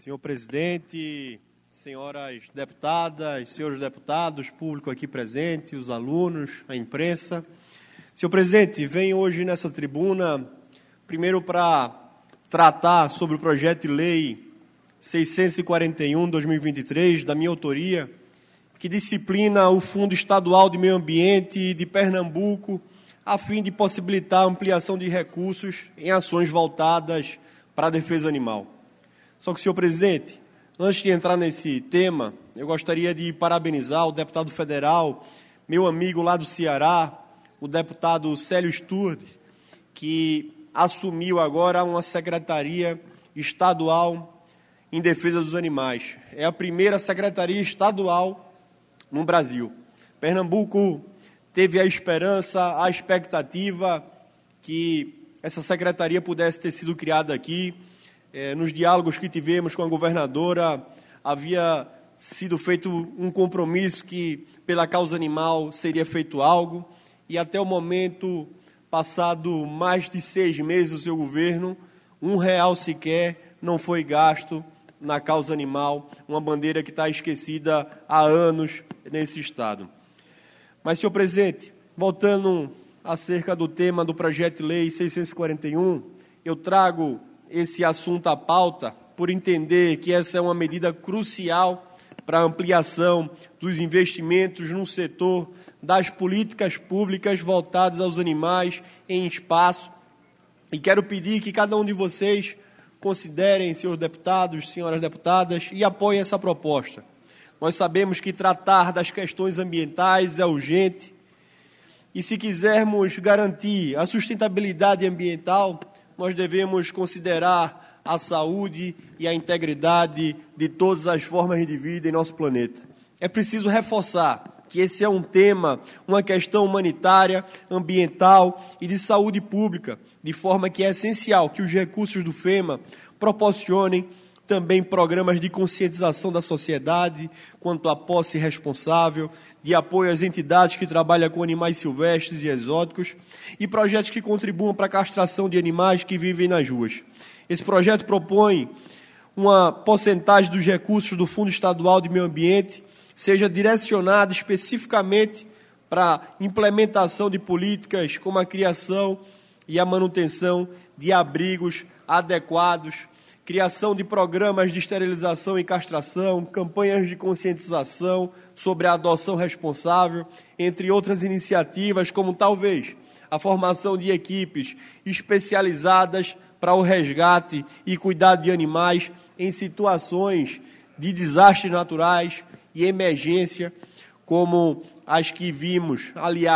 Senhor presidente, senhoras deputadas, senhores deputados, público aqui presente, os alunos, a imprensa. Senhor presidente, venho hoje nessa tribuna, primeiro para tratar sobre o projeto de lei 641/2023, da minha autoria, que disciplina o Fundo Estadual de Meio Ambiente de Pernambuco, a fim de possibilitar a ampliação de recursos em ações voltadas para a defesa animal. Só que, senhor presidente, antes de entrar nesse tema, eu gostaria de parabenizar o deputado federal, meu amigo lá do Ceará, o deputado Célio Sturdes, que assumiu agora uma secretaria estadual em defesa dos animais. É a primeira secretaria estadual no Brasil. Pernambuco teve a esperança, a expectativa que essa secretaria pudesse ter sido criada aqui. Nos diálogos que tivemos com a governadora, havia sido feito um compromisso que, pela causa animal, seria feito algo, e até o momento, passado mais de 6 meses do seu governo, R$1 sequer não foi gasto na causa animal, uma bandeira que está esquecida há anos nesse Estado. Mas, senhor presidente, voltando acerca do tema do projeto de lei 641, eu trago esse assunto à pauta por entender que essa é uma medida crucial para a ampliação dos investimentos no setor das políticas públicas voltadas aos animais em espaço. E quero pedir que cada um de vocês considerem, senhores deputados, senhoras deputadas, e apoiem essa proposta. Nós sabemos que tratar das questões ambientais é urgente, e se quisermos garantir a sustentabilidade ambiental, nós devemos considerar a saúde e a integridade de todas as formas de vida em nosso planeta. É preciso reforçar que esse é um tema, uma questão humanitária, ambiental e de saúde pública, de forma que é essencial que os recursos do FEMA proporcionem também programas de conscientização da sociedade quanto à posse responsável, de apoio às entidades que trabalham com animais silvestres e exóticos e projetos que contribuam para a castração de animais que vivem nas ruas. Esse projeto propõe uma porcentagem dos recursos do Fundo Estadual de Meio Ambiente seja direcionada especificamente para a implementação de políticas como a criação e a manutenção de abrigos adequados, criação de programas de esterilização e castração, campanhas de conscientização sobre a adoção responsável, entre outras iniciativas, como talvez a formação de equipes especializadas para o resgate e cuidado de animais em situações de desastres naturais e emergência, como as que vemos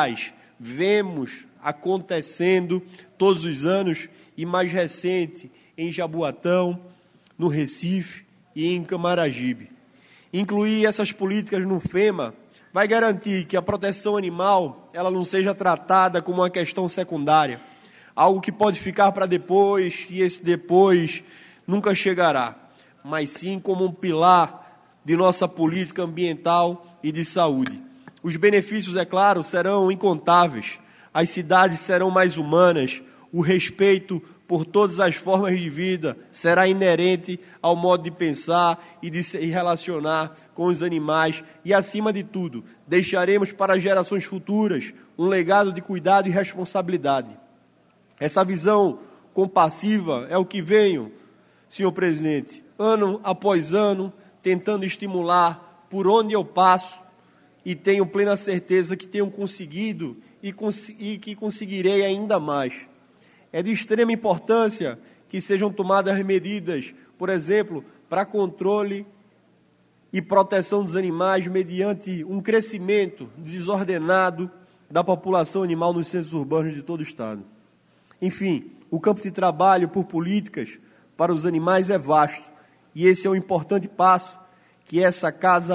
acontecendo todos os anos, e mais recente, em Jaboatão, no Recife e em Camaragibe. Incluir essas políticas no FEMA vai garantir que a proteção animal ela não seja tratada como uma questão secundária, algo que pode ficar para depois, e esse depois nunca chegará, mas sim como um pilar de nossa política ambiental e de saúde. Os benefícios, é claro, serão incontáveis, as cidades serão mais humanas, o respeito por todas as formas de vida será inerente ao modo de pensar e de se relacionar com os animais e, acima de tudo, deixaremos para as gerações futuras um legado de cuidado e responsabilidade. Essa visão compassiva é o que venho, senhor presidente, ano após ano, tentando estimular por onde eu passo, e tenho plena certeza que tenho conseguido e que conseguirei ainda mais. É de extrema importância que sejam tomadas medidas, por exemplo, para controle e proteção dos animais mediante um crescimento desordenado da população animal nos centros urbanos de todo o Estado. Enfim, o campo de trabalho por políticas para os animais é vasto, e esse é um importante passo que essa casa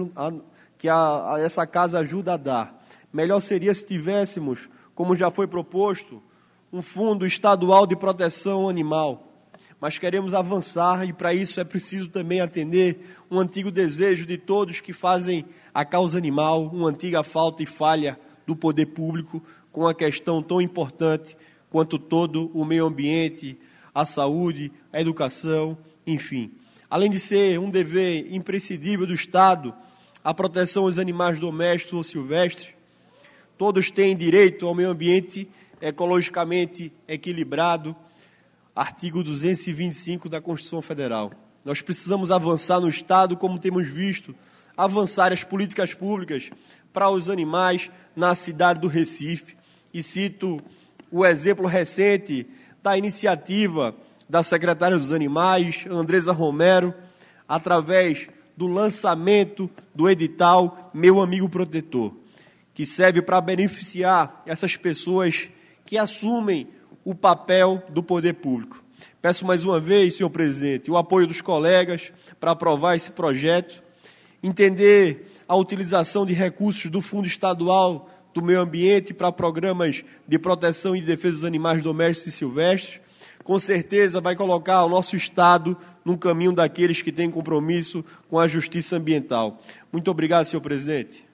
ajuda a dar. Melhor seria se tivéssemos, como já foi proposto, um fundo estadual de proteção animal, mas queremos avançar e para isso é preciso também atender um antigo desejo de todos que fazem a causa animal, uma antiga falta e falha do poder público com uma questão tão importante quanto todo o meio ambiente, a saúde, a educação, enfim. Além de ser um dever imprescindível do Estado, a proteção aos animais domésticos ou silvestres, todos têm direito ao meio ambiente ecologicamente equilibrado, artigo 225 da Constituição Federal. Nós precisamos avançar no Estado, como temos visto, avançar as políticas públicas para os animais na cidade do Recife. E cito o exemplo recente da iniciativa da secretária dos Animais, Andresa Romero, através do lançamento do edital Meu Amigo Protetor, que serve para beneficiar essas pessoas que assumem o papel do poder público. Peço mais uma vez, senhor presidente, o apoio dos colegas para aprovar esse projeto, entender a utilização de recursos do Fundo Estadual do Meio Ambiente para programas de proteção e defesa dos animais domésticos e silvestres, com certeza vai colocar o nosso Estado no caminho daqueles que têm compromisso com a justiça ambiental. Muito obrigado, senhor presidente.